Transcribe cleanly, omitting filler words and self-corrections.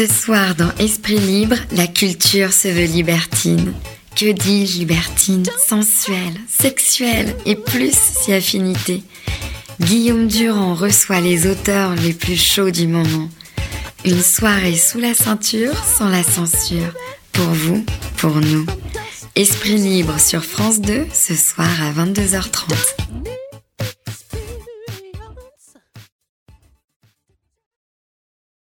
Ce soir dans Esprit Libre, la culture se veut libertine. Que dis-je libertine? Sensuelle, sexuelle et plus si affinité. Guillaume Durand reçoit les auteurs les plus chauds du moment. Une soirée sous la ceinture, sans la censure. Pour vous, pour nous. Esprit Libre sur France 2, ce soir à 22h30.